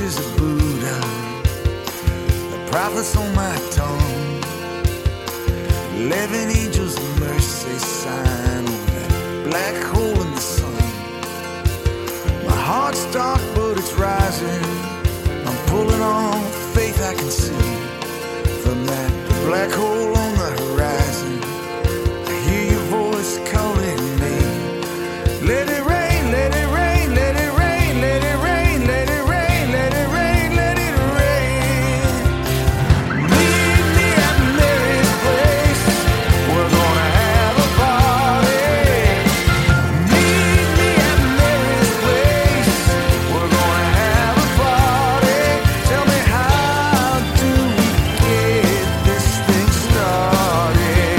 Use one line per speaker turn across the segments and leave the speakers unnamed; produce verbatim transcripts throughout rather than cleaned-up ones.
pictures of Buddha, the prophets on my tongue, eleven angels of mercy sign over that black hole in the sun. My heart's dark but it's rising, I'm pulling on faith I can see. From that black hole on the horizon, I hear your voice calling me. Let it rain, let it rain, let it rain, let it rain, let it rain, let it rain, let it rain. Meet me at Mary's place, we're gonna have a party. Meet me at Mary's place, we're gonna have a party. Tell me, how do we get this thing started?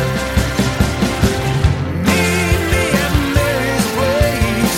Meet me at Mary's place.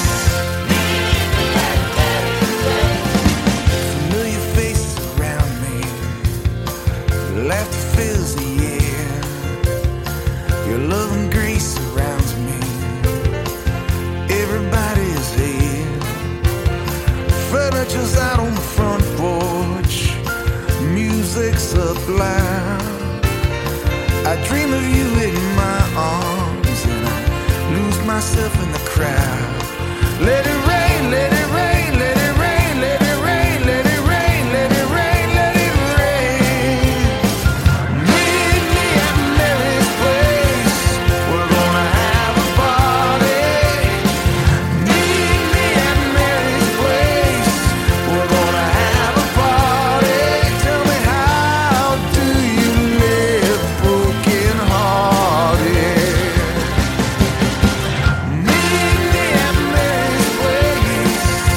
Familiar faces around me, laughter fills the air. Your love and grace surrounds me, everybody is here. Furniture's out on the front porch, music's up loud. I dream of you in my arms and I lose myself in the crowd. Let it rain, let it rain, let it rain, let it rain, let it rain, let it rain, let it rain. Meet me at Mary's place, we're gonna have a party. Meet me at Mary's place, we're gonna have a party. Tell me, how do you live broken hearted? Meet me at Mary's place.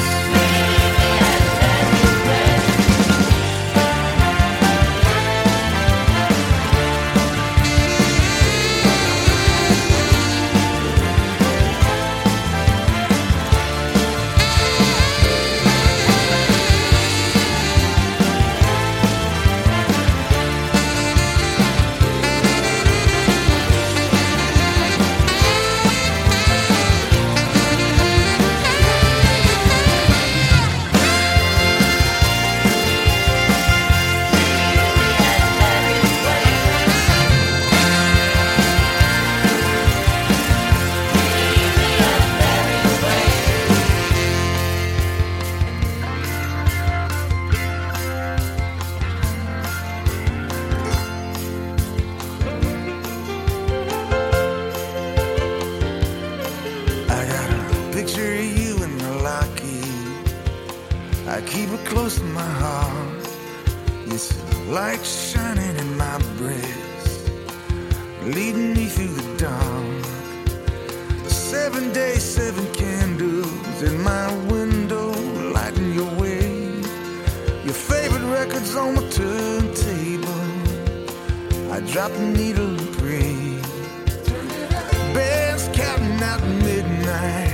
I got a picture of you in the locket, I keep it close to my heart. It's a light shining in my breast, leading me through the dark. Seven days, seven candles in my window, lighting your way. Your favorite records on my turntable, I drop the needle and pray. Bands counting out midnight,